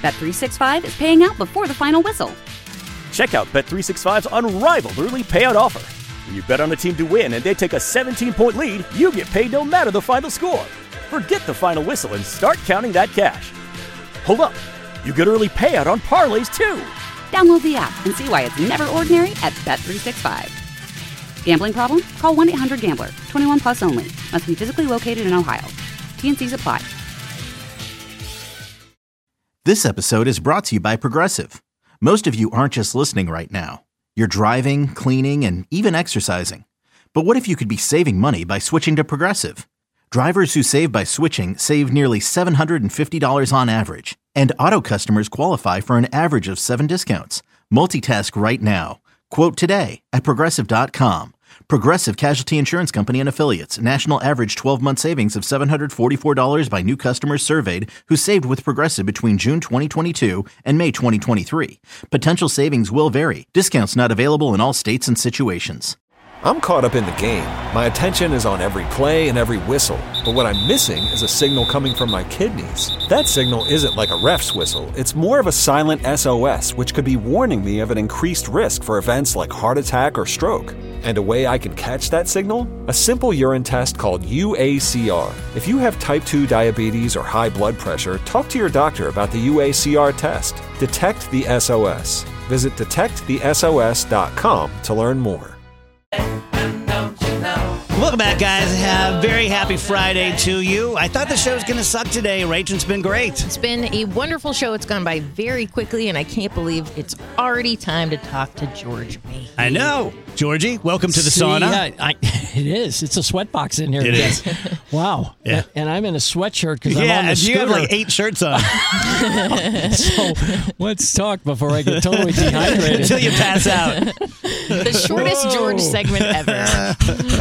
Bet365 is paying out before the final whistle. Check out Bet365's unrivaled early payout offer. When you bet on a team to win and they take a 17-point lead, you get paid no matter the final score. Forget the final whistle and start counting that cash. Hold up. You get early payout on parlays, too. Download the app and see why it's never ordinary at Bet365. Gambling problem? Call 1-800-GAMBLER. 21 plus only. Must be physically located in Ohio. T&Cs apply. This episode is brought to you by Progressive. Most of you aren't just listening right now. You're driving, cleaning, and even exercising. But what if you could be saving money by switching to Progressive? Drivers who save by switching save nearly $750 on average. And auto customers qualify for an average of 7 discounts. Multitask right now. Quote today at Progressive.com. Progressive Casualty Insurance Company and Affiliates. National average 12-month savings of $744 by new customers surveyed who saved with Progressive between June 2022 and May 2023. Potential savings will vary. Discounts not available in all states and situations. I'm caught up in the game. My attention is on every play and every whistle. But what I'm missing is a signal coming from my kidneys. That signal isn't like a ref's whistle. It's more of a silent SOS, which could be warning me of an increased risk for events like heart attack or stroke. And a way I can catch that signal? A simple urine test called UACR. If you have type 2 diabetes or high blood pressure, talk to your doctor about the UACR test. Detect the SOS. Visit detectthesos.com to learn more. Welcome back, guys. Very happy Friday to you. I thought the show was going to suck today. Rach, it's been great. It's been a wonderful show. It's gone by very quickly, and I can't believe it's already time to talk to George May. I know. Georgie, welcome to the sauna. Yeah, it is. It's a sweatbox in here. It is. Wow. Yeah. And I'm in a sweatshirt because I'm on the scooter. You have like 8 shirts on. So let's talk before I get totally dehydrated. Until you pass out. The shortest George segment ever.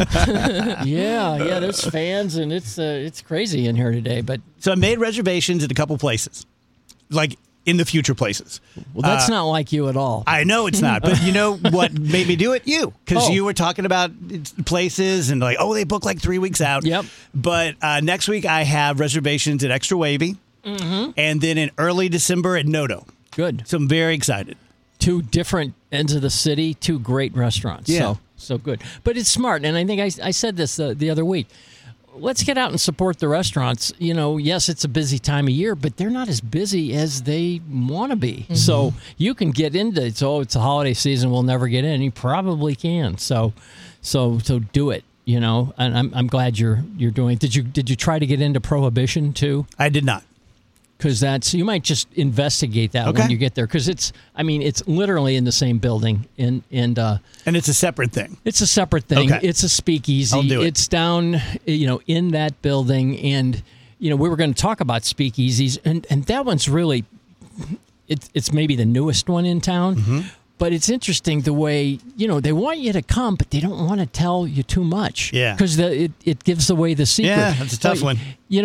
Yeah, there's fans, and it's crazy in here today. But So I made reservations at a couple places, like in the future places. Well, that's not like you at all. I know it's not, but you know what made me do it? You. Because Oh. you were talking about places and like, they book like 3 weeks out. Yep. But next week I have reservations at Extra Wavy, and then in early December at Noto. Good. So I'm very excited. 2 different ends of the city, 2 great restaurants. Yeah. So good. But it's smart, and I think I said this the other week. Let's get out and support the restaurants. You know, yes, it's a busy time of year, but they're not as busy as they want to be. Mm-hmm. So you can get into it. So it's a holiday season, we'll never get in. You probably can. So do it. You know, and I'm glad you're doing it. Did you try to get into Prohibition too? I did not. Because you might just investigate that when you get there. Because it's literally in the same building, and it's a separate thing. It's a separate thing. Okay. It's a speakeasy. I'll do it. It's down, in that building, and we were going to talk about speakeasies, and that one's really, it's maybe the newest one in town. Mm-hmm. But it's interesting the way, they want you to come, but they don't want to tell you too much. Yeah. Because it gives away the secret. Yeah, that's a tough one. You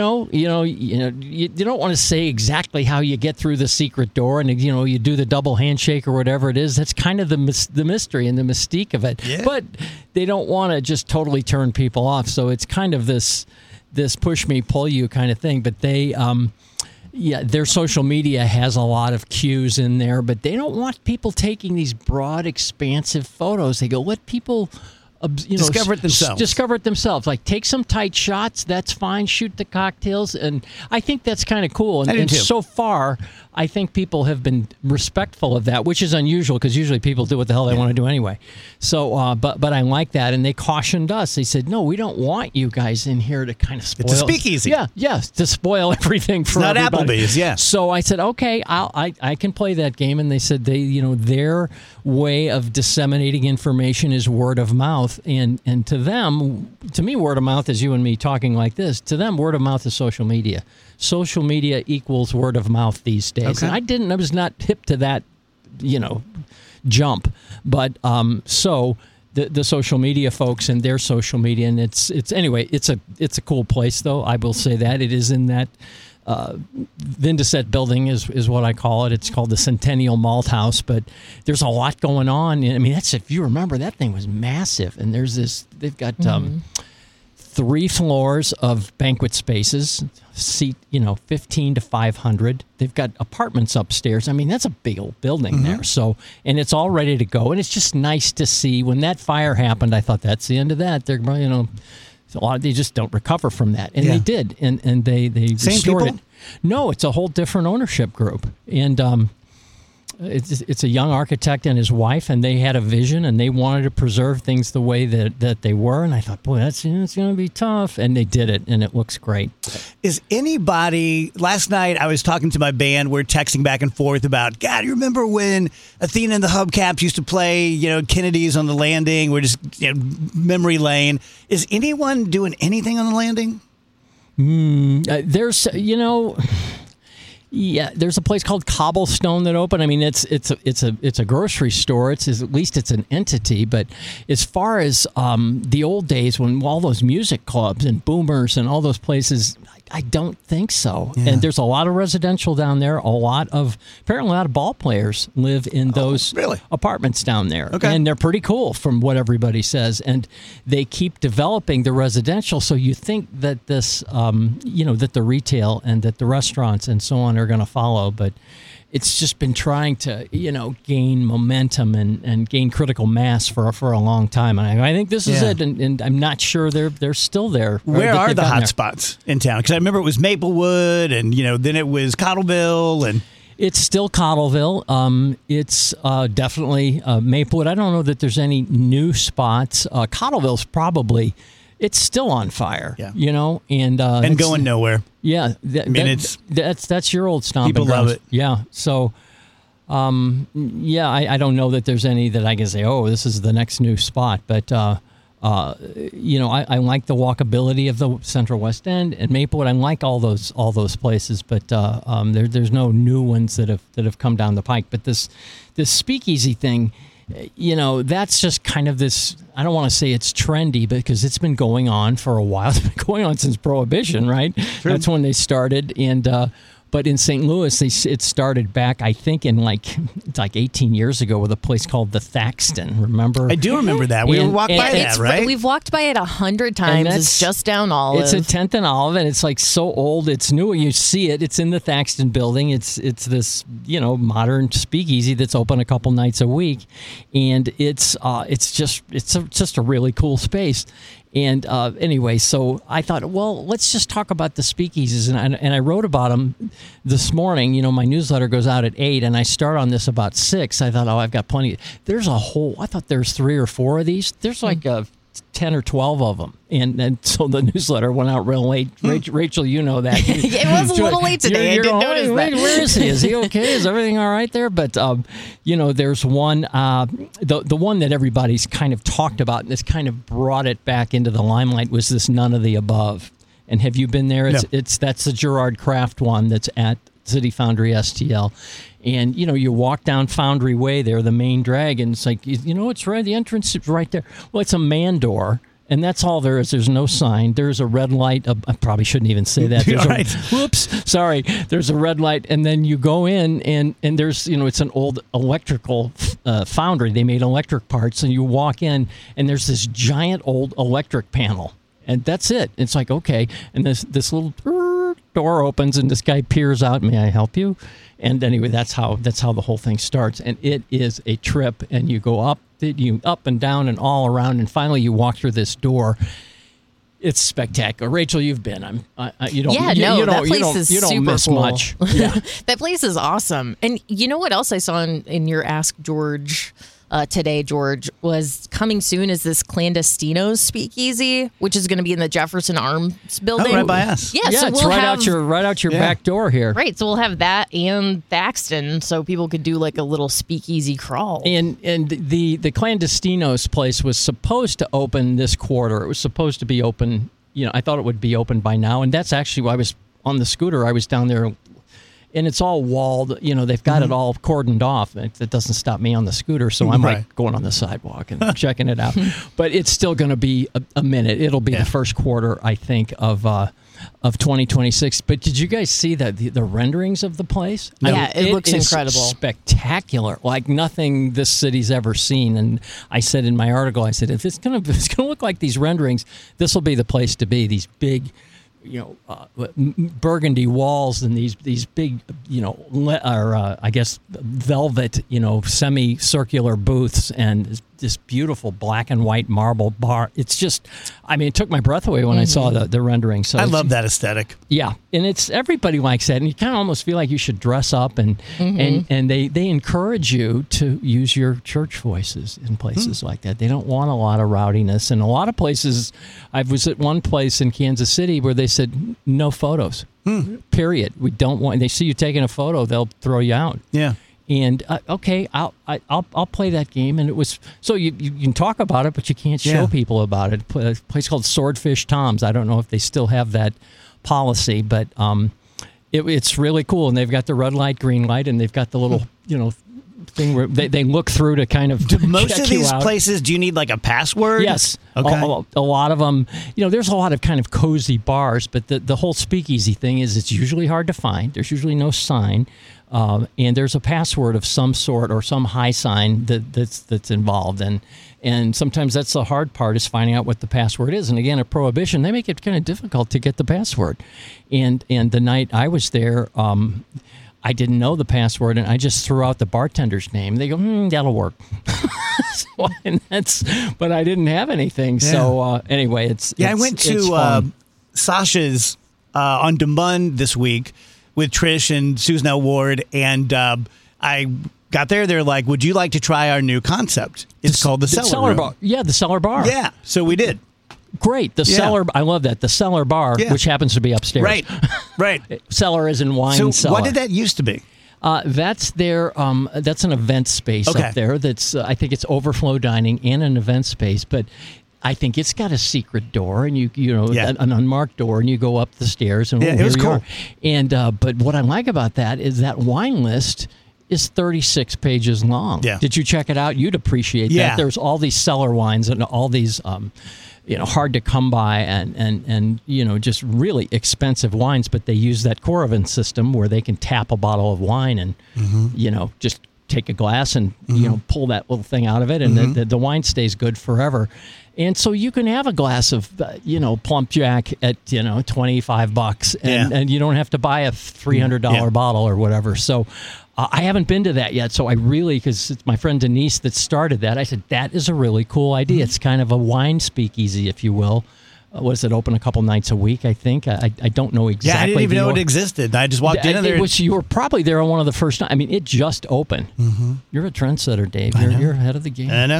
don't want to say exactly how you get through the secret door, and you do the double handshake or whatever it is. That's kind of the mystery and the mystique of it. Yeah. But they don't want to just totally turn people off. So it's kind of this push me, pull you kind of thing. But they, their social media has a lot of cues in there, but they don't want people taking these broad, expansive photos. They go, let people discover it themselves. Discover it themselves. Like, take some tight shots. That's fine. Shoot the cocktails. And I think that's kind of cool. And so far, I think people have been respectful of that, which is unusual because usually people do what the hell they want to do anyway. So, but I like that. And they cautioned us. They said, no, we don't want you guys in here to kind of spoil. It's a speakeasy. Yeah, to spoil everything for everybody. Not Applebee's, yeah. So I said, okay, I can play that game. And they said their way of disseminating information is word of mouth. And to me, word of mouth is you and me talking like this. To them, word of mouth is social media. Social media equals word of mouth these days. Okay. And I was not hip to that, jump. But so the social media folks and their social media, and it's a cool place though. I will say that it is in that Vindiset building is what I call it. It's called the Centennial Malt House, but there's a lot going on. I mean, if you remember, that thing was massive, and they've got 3 floors of banquet spaces, seat 15 to 500. They've got apartments upstairs. I mean, that's a big old building there. So, and it's all ready to go. And it's just nice to see. When that fire happened, I thought that's the end of that. They're a lot. They just don't recover from that, and they did, and they Same restored people? it. No, it's a whole different ownership group, and it's a young architect and his wife, and they had a vision, and they wanted to preserve things the way that they were. And I thought, boy, it's going to be tough, and they did it, and it looks great. Is anybody? Last night I was talking to my band. We're texting back and forth about, God, you remember when Athena and the Hubcaps used to play, Kennedy's on the Landing? We're just memory lane. Is anyone doing anything on the Landing? There's, yeah, there's a place called Cobblestone that opened. I mean, it's a grocery store. At least it's an entity. But as far as the old days when all those music clubs and Boomers and all those places, I don't think so. Yeah. And there's a lot of residential down there. Apparently a lot of ball players live in those apartments down there. Okay. And they're pretty cool from what everybody says. And they keep developing the residential. So you think that this, that the retail and that the restaurants and so on are going to follow. But it's just been trying to, gain momentum and gain critical mass for a long time. And I think this is it. And I'm not sure they're still there. Where are the hot spots in town? Because I remember it was Maplewood, and then it was Cottleville, and it's still Cottleville. It's definitely Maplewood. I don't know that there's any new spots. Cottleville's probably. It's still on fire, and going nowhere. Yeah, that's your old stomping People grounds. love it. Yeah, so, I don't know that there's any that I can say, oh, this is the next new spot, but I like the walkability of the Central West End and Maplewood. I like all those places, but there's no new ones that have come down the pike. But this speakeasy thing. That's just kind of this, I don't want to say it's trendy because it's been going on for a while. It's been going on since Prohibition, right? True. That's when they started. And, but in St. Louis, it started back, I think, in like 18 years ago with a place called the Thaxton. Remember? I do remember that. We walked by that, right? We've walked by it 100 times. It's just down Olive. It's a 10th and Olive, and it's like so old. It's new. You see it. It's in the Thaxton building. It's this modern speakeasy that's open a couple nights a week, and it's just a really cool space. And anyway, so I thought, well, let's just talk about the speakeasies. And I wrote about them this morning. My newsletter goes out at 8, and I start on this about 6. I thought, I've got plenty. I thought there's 3 or 4 of these. There's like 10 or 12 of them. And so the newsletter went out real late. Rachel, you know that. It was a little late today. I didn't notice that. Where is he? Is he okay? Is everything all right there? But, there's one, the one that everybody's kind of talked about and this kind of brought it back into the limelight was this None of the Above. And have you been there? That's the Gerard Kraft one that's at City Foundry STL. And, you walk down Foundry Way there, the main drag, and it's like, it's right, the entrance is right there. Well, it's a man door, and that's all there is. There's no sign. There's a red light. I probably shouldn't even say that. Whoops, sorry. There's a red light, and then you go in, and there's, it's an old electrical foundry. They made electric parts, and you walk in, and there's this giant old electric panel. And that's it. It's like, okay. And this little door opens, and this guy peers out. May I help you? And anyway, that's how the whole thing starts. And it is a trip. And you go up and down and all around, and finally you walk through this door. It's spectacular. Rachel, you've been. That place is super miss cool. much. Yeah. That place is awesome. And you know what else I saw in your Ask George today, George, was coming soon is this Clandestinos speakeasy, which is going to be in the Jefferson Arms building. Oh, right by us. Yeah, so it's right out your back door here. Right, so we'll have that and Thaxton, so people could do like a little speakeasy crawl. And the Clandestinos place was supposed to open this quarter. It was supposed to be open. I thought it would be open by now, and that's actually why I was on the scooter. I was down there and it's all walled. They've got it all cordoned off. That doesn't stop me on the scooter, so I'm like going on the sidewalk and checking it out. But it's still going to be a minute. It'll be the first quarter, I think, of 2026. But did you guys see the renderings of the place? Yeah, it looks incredible. Spectacular, like nothing this city's ever seen. And I said in my article, I said, if it's gonna look like these renderings, this will be the place to be. These big, burgundy walls and these big, I guess velvet, semicircular booths and this beautiful black and white marble bar. It's just, it took my breath away when I saw the rendering. So I love that aesthetic. Yeah, and it's everybody likes that, and you kind of almost feel like you should dress up, and they encourage you to use your church voices in places like that. They don't want a lot of rowdiness, and a lot of places. I was at one place in Kansas City where they said no photos. Period. We don't want. They see you taking a photo, they'll throw you out. Yeah. And okay, I'll play that game, and it was so you can talk about it, but you can't show people about it. A place called Swordfish Tom's. I don't know if they still have that policy, but it's really cool. And they've got the red light, green light, and they've got the little thing where they look through to kind of most check of these you out. Places. Do you need like a password? Yes. Okay. A lot of them. There's a lot of kind of cozy bars, but the whole speakeasy thing is it's usually hard to find. There's usually no sign. And there's a password of some sort or some high sign that's involved, and sometimes that's the hard part is finding out what the password is. And again, at Prohibition, they make it kind of difficult to get the password. And the night I was there, I didn't know the password, and I just threw out the bartender's name. They go, that'll work. But I didn't have anything. Yeah. So anyway, I went to Sasha's on Dumund this week with Trish and Susan L. Ward, and I got there. They're like, would you like to try our new concept? It's called the Cellar Room. Bar. Yeah, the Cellar Bar. Yeah, so we did. Great. The Cellar, I love that. The Cellar Bar, which happens to be upstairs. Right. Cellar is in wine cellar. What did that used to be? That's their. That's an event space up there. That's I think it's overflow dining and an event space, but I think it's got a secret door, and an unmarked door, and you go up the stairs, and it was here cool. You are. And but what I like about that is that wine list is 36 pages long. Yeah. Did you check it out? You'd appreciate that. There's all these cellar wines and all these hard to come by and just really expensive wines, but they use that Coravin system where they can tap a bottle of wine and just take a glass and pull that little thing out of it, and the wine stays good forever. And so you can have a glass of Plump Jack at $25, and you don't have to buy a $300 bottle or whatever. So I haven't been to that yet. So I really, because it's my friend Denise that started that, I said that is a really cool idea. It's kind of a wine speakeasy, if you will. Was it open a couple nights a week? I think I don't know exactly. Yeah, I didn't even know it existed. I just walked in there. You were probably there on one of the first times. I mean, it just opened. You're a trendsetter, Dave. You're ahead of the game. I know.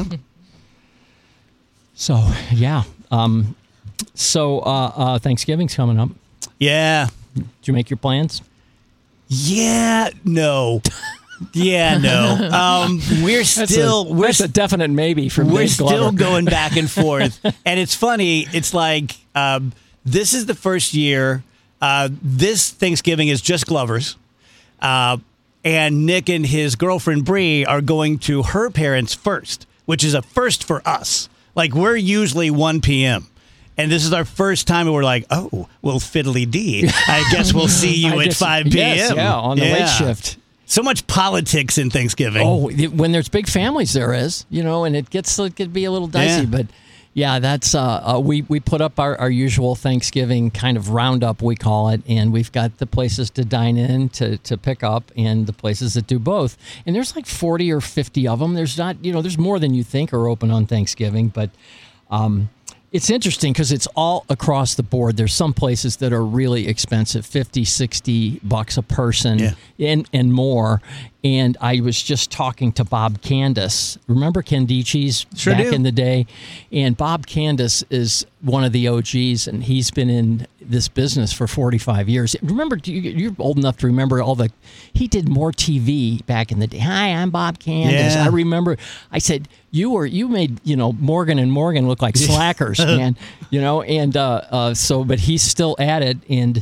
So yeah. Thanksgiving's coming up. Yeah. Did you make your plans? Yeah. No. Yeah, no. That's a definite maybe for We're Dave Glover. still going back and forth. And it's funny. It's like this is the first year. This Thanksgiving is just Glover's. And Nick and his girlfriend, Bree, are going to her parents first, which is a first for us. Like, we're usually 1 p.m. And this is our first time, and we're like, oh, well, fiddly-dee. I guess we'll see you at 5 p.m. Yes, on the late shift. So much politics in Thanksgiving. Oh, when there's big families, there is, and it could be a little dicey. Yeah. But yeah, that's we put up our usual Thanksgiving kind of roundup, we call it, and we've got the places to dine in to pick up, and the places that do both. And there's like 40 or 50 of them. There's not, there's more than you think are open on Thanksgiving, but it's interesting because it's all across the board. There's some places that are really expensive, $50, $60 a person and more. And I was just talking to Bob Candace. Remember Kendici's back in the day? And Bob Candace is one of the OGs, and he's been in this business for 45 years. Remember, you're old enough to remember he did more TV back in the day. Hi, I'm Bob Candace. Yeah. I remember, I said, you made, Morgan and Morgan look like slackers, man, but he's still at it. And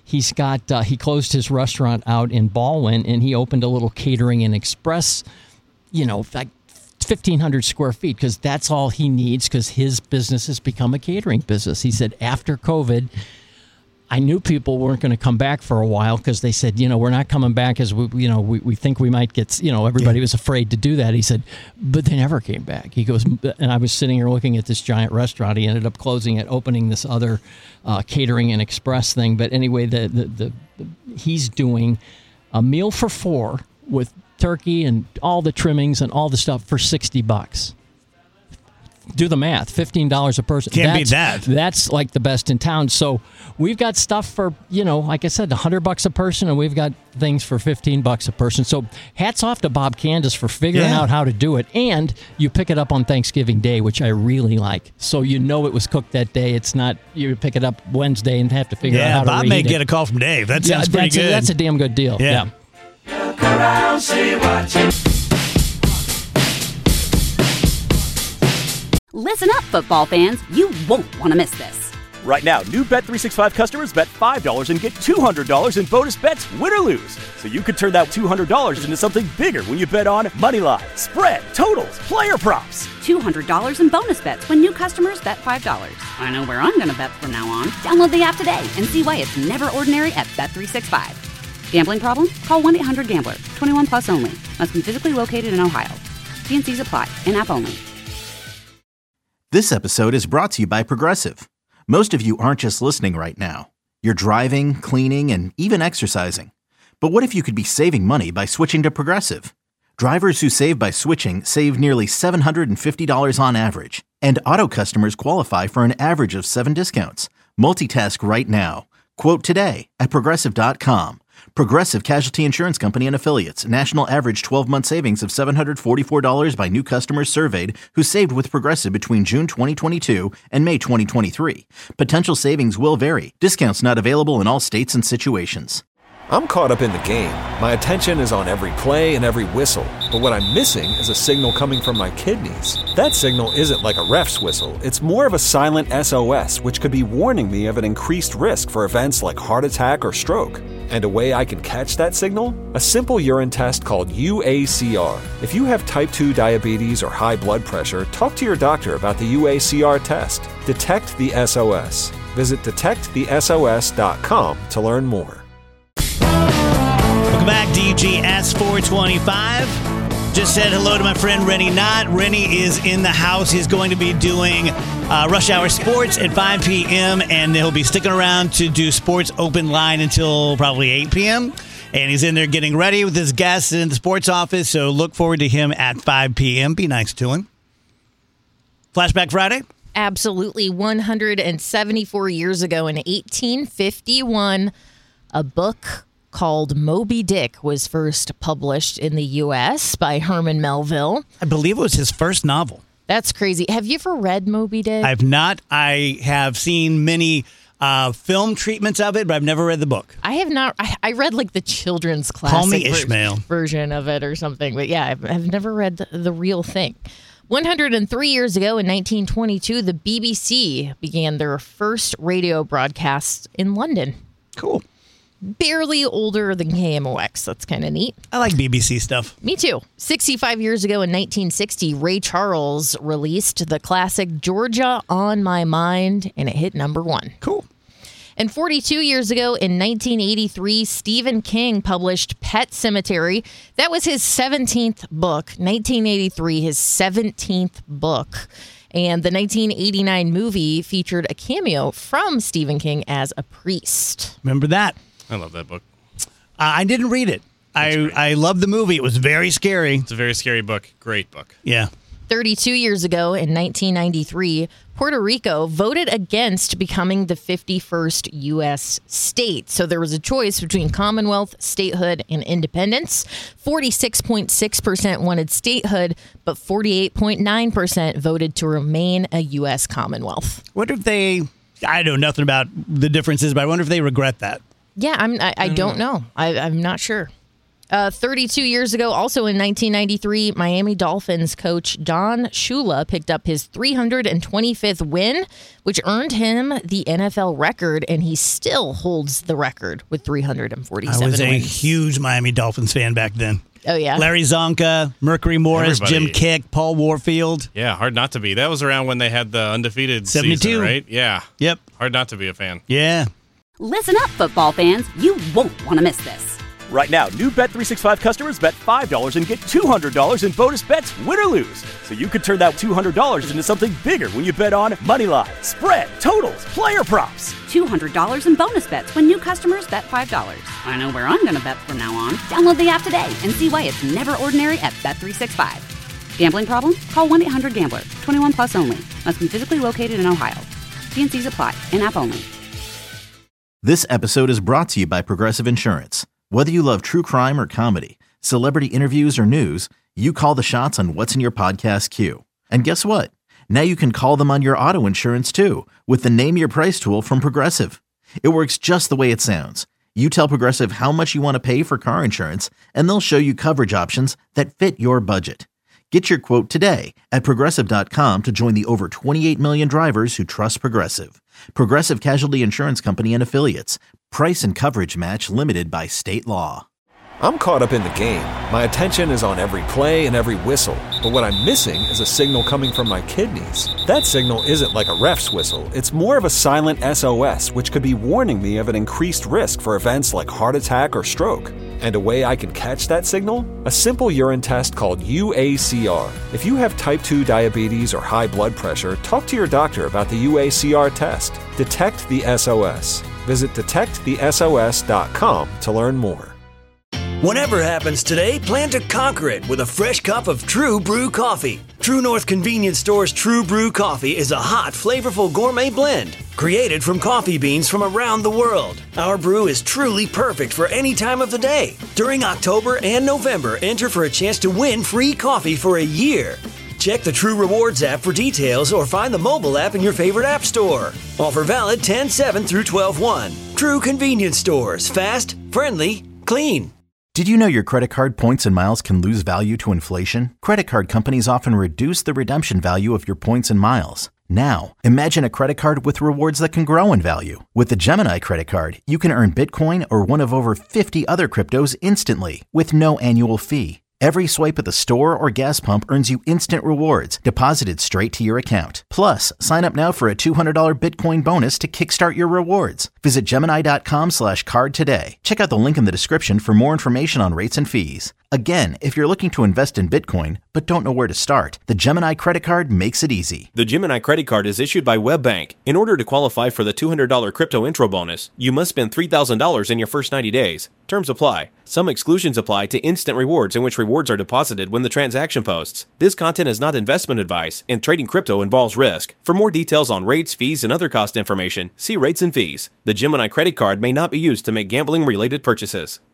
He's got he closed his restaurant out in Baldwin, and he opened a little catering and express, like 1,500 square feet, because that's all he needs, because his business has become a catering business. He said after COVID, I knew people weren't going to come back for a while, because they said, we're not coming back as we think we might get, everybody was afraid to do that. He said, but they never came back. He goes, and I was sitting here looking at this giant restaurant. He ended up closing it, opening this other catering and express thing. But anyway, he's doing a meal for four with turkey and all the trimmings and all the stuff for $60. Do the math, $15 a person. Can't beat that. That's like the best in town. So we've got stuff for, like I said, $100 a person, and we've got things for $15 a person. So hats off to Bob Candace for figuring out how to do it. And you pick it up on Thanksgiving Day, which I really like. So it was cooked that day. It's not you pick it up Wednesday and have to figure out how to Bob reheat may it. get a call from Dave. That sounds pretty good. That's a damn good deal. Yeah. Look around, see what you... Listen up, football fans. You won't want to miss this. Right now, new Bet365 customers bet $5 and get $200 in bonus bets, win or lose. So you could turn that $200 into something bigger when you bet on moneyline, spread, totals, player props. $200 in bonus bets when new customers bet $5. I know where I'm going to bet from now on. Download the app today and see why it's never ordinary at Bet365. Gambling problem? Call 1-800-GAMBLER. 21 plus only. Must be physically located in Ohio. T&Cs apply. In-app only. This episode is brought to you by Progressive. Most of you aren't just listening right now. You're driving, cleaning, and even exercising. But what if you could be saving money by switching to Progressive? Drivers who save by switching save nearly $750 on average. And auto customers qualify for an average of 7 discounts. Multitask right now. Quote today at Progressive.com. Progressive Casualty Insurance Company and Affiliates. National average 12-month savings of $744 by new customers surveyed who saved with Progressive between June 2022 and May 2023. Potential savings will vary. Discounts not available in all states and situations. I'm caught up in the game. My attention is on every play and every whistle. But what I'm missing is a signal coming from my kidneys. That signal isn't like a ref's whistle. It's more of a silent SOS, which could be warning me of an increased risk for events like heart attack or stroke. And a way I can catch that signal? A simple urine test called UACR. If you have type 2 diabetes or high blood pressure, talk to your doctor about the UACR test. Detect the SOS. Visit detectthesos.com to learn more. Welcome back, DGS 425. Just said hello to my friend Rennie Knott. Rennie is in the house. He's going to be doing Rush Hour Sports at 5 p.m., and he'll be sticking around to do Sports Open Line until probably 8 p.m., and he's in there getting ready with his guests in the sports office, so look forward to him at 5 p.m. Be nice to him. Flashback Friday? Absolutely. 174 years ago in 1851, a book called Moby Dick was first published in the U.S. by Herman Melville. I believe it was his first novel. That's crazy. Have you ever read Moby Dick? I've not. I have seen many film treatments of it, but I've never read the book. I have not. I read like the children's classic Call Me Ishmael. Version of it or something. But yeah, I've never read the real thing. 103 years ago in 1922, the BBC began their first radio broadcast in London. Cool. Barely older than KMOX. That's kind of neat. I like BBC stuff. Me too. 65 years ago in 1960, Ray Charles released the classic Georgia on My Mind, and it hit number 1. Cool. And 42 years ago in 1983, Stephen King published Pet Sematary. That was his 17th book. 1983, his 17th book. And the 1989 movie featured a cameo from Stephen King as a priest. Remember that? I love that book. I didn't read it. I loved the movie. It was very scary. It's a very scary book. Great book. Yeah. 32 years ago in 1993, Puerto Rico voted against becoming the 51st U.S. state. So there was a choice between Commonwealth, statehood, and independence. 46.6% wanted statehood, but 48.9% voted to remain a U.S. Commonwealth. Wonder if they, I know nothing about the differences, but I wonder if they regret that. Yeah, I don't know. I'm not sure. 32 years ago, also in 1993, Miami Dolphins coach Don Shula picked up his 325th win, which earned him the NFL record, and he still holds the record with 347 I was a wins. huge Miami Dolphins fan back then. Oh, yeah? Larry Zonka, Mercury Morris, Everybody. Jim Kick, Paul Warfield. Yeah, hard not to be. That was around when they had the undefeated 72. season, right? Yeah. Yep. Hard not to be a fan. Yeah. Listen up, football fans. You won't want to miss this. Right now, new Bet365 customers bet $5 and get $200 in bonus bets, win or lose. So you could turn that $200 into something bigger when you bet on moneyline, spread, totals, player props. $200 in bonus bets when new customers bet $5. I know where I'm going to bet from now on. Download the app today and see why it's never ordinary at Bet365. Gambling problem? Call 1-800-GAMBLER. 21 plus only. Must be physically located in Ohio. T&Cs apply. In-app only. This episode is brought to you by Progressive Insurance. Whether you love true crime or comedy, celebrity interviews or news, you call the shots on what's in your podcast queue. And guess what? Now you can call them on your auto insurance too with the Name Your Price tool from Progressive. It works just the way it sounds. You tell Progressive how much you want to pay for car insurance, and they'll show you coverage options that fit your budget. Get your quote today at Progressive.com to join the over 28 million drivers who trust Progressive. Progressive Casualty Insurance Company and Affiliates. Price and coverage match limited by state law. I'm caught up in the game. My attention is on every play and every whistle. But what I'm missing is a signal coming from my kidneys. That signal isn't like a ref's whistle. It's more of a silent SOS, which could be warning me of an increased risk for events like heart attack or stroke. And a way I can catch that signal? A simple urine test called UACR. If you have type 2 diabetes or high blood pressure, talk to your doctor about the UACR test. Detect the SOS. Visit detectthesos.com to learn more. Whatever happens today, plan to conquer it with a fresh cup of True Brew coffee. True North Convenience Store's True Brew coffee is a hot, flavorful gourmet blend created from coffee beans from around the world. Our brew is truly perfect for any time of the day. During October and November, enter for a chance to win free coffee for a year. Check the True Rewards app for details or find the mobile app in your favorite app store. Offer valid 10/7 through 12/1. True Convenience Stores. Fast, friendly, clean. Did you know your credit card points and miles can lose value to inflation? Credit card companies often reduce the redemption value of your points and miles. Now, imagine a credit card with rewards that can grow in value. With the Gemini credit card, you can earn Bitcoin or one of over 50 other cryptos instantly with no annual fee. Every swipe at the store or gas pump earns you instant rewards deposited straight to your account. Plus, sign up now for a $200 Bitcoin bonus to kickstart your rewards. Visit Gemini.com/card today. Check out the link in the description for more information on rates and fees. Again, if you're looking to invest in Bitcoin but don't know where to start, the Gemini credit card makes it easy. The Gemini credit card is issued by WebBank. In order to qualify for the $200 crypto intro bonus, you must spend $3,000 in your first 90 days. Terms apply. Some exclusions apply to instant rewards in which rewards are deposited when the transaction posts. This content is not investment advice, and trading crypto involves risk. For more details on rates, fees, and other cost information, see rates and fees. The Gemini credit card may not be used to make gambling-related purchases.